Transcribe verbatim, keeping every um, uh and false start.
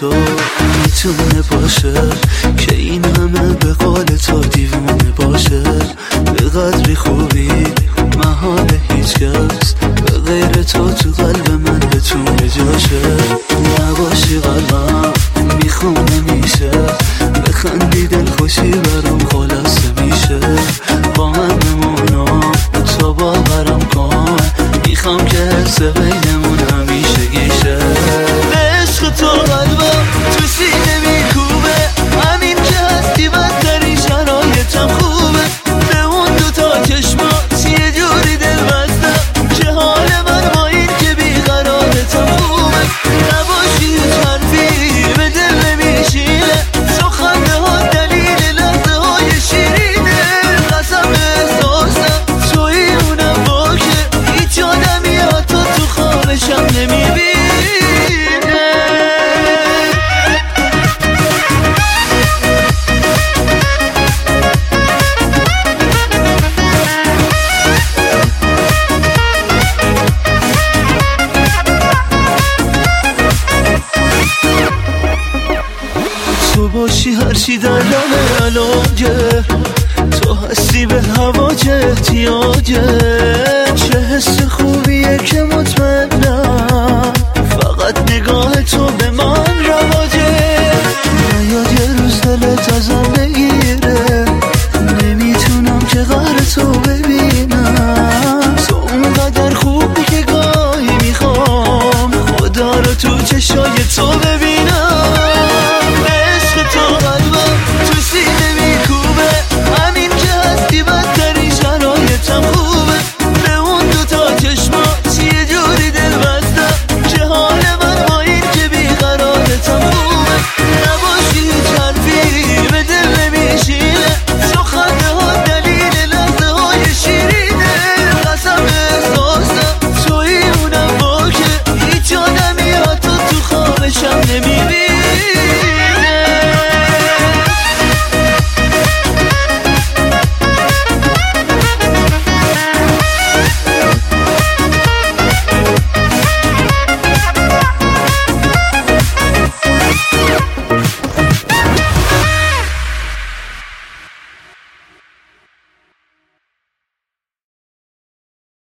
تو میتونه باشه که این همه به قول تو دیوونه باشه. به قدری خوبی محال هیچ کس به غیر تو تو قلب من بتونه جاشه. نباشی قلبم میخوام نمیشه، بخندی دل خوشی برام خلاصه میشه. با من بمونم تو باورم کن، میخوام که حس بینمون همیشه گیشه. به عشق تو قلبم تو سینه میکوبه، همین که هستی بدترین شرایطم خوبه. به اون دوتا چشمات یه جوری دل بستم که حال من با این که بیقرارتم خوبه. نباشی هیچ حرفی به دل نمیشینه، سخنده ها دلیل لحظه های شیرینه. قسم احساسم توی اونم با که هیچ آدمی حتی تو خوابشم نمیبینه. تو باشی هرچی در دل علاجه، تو هستی به هوا چه احتیاجه. چه حس خوبیه که مطمئنم فقط نگاه تو به من رواجه. نیاد یه روز دلت ازم بگیره، نمیتونم که قهر تو ببینم. تو اونقدر خوبی که گاهی میخوام خدا رو تو چشای تو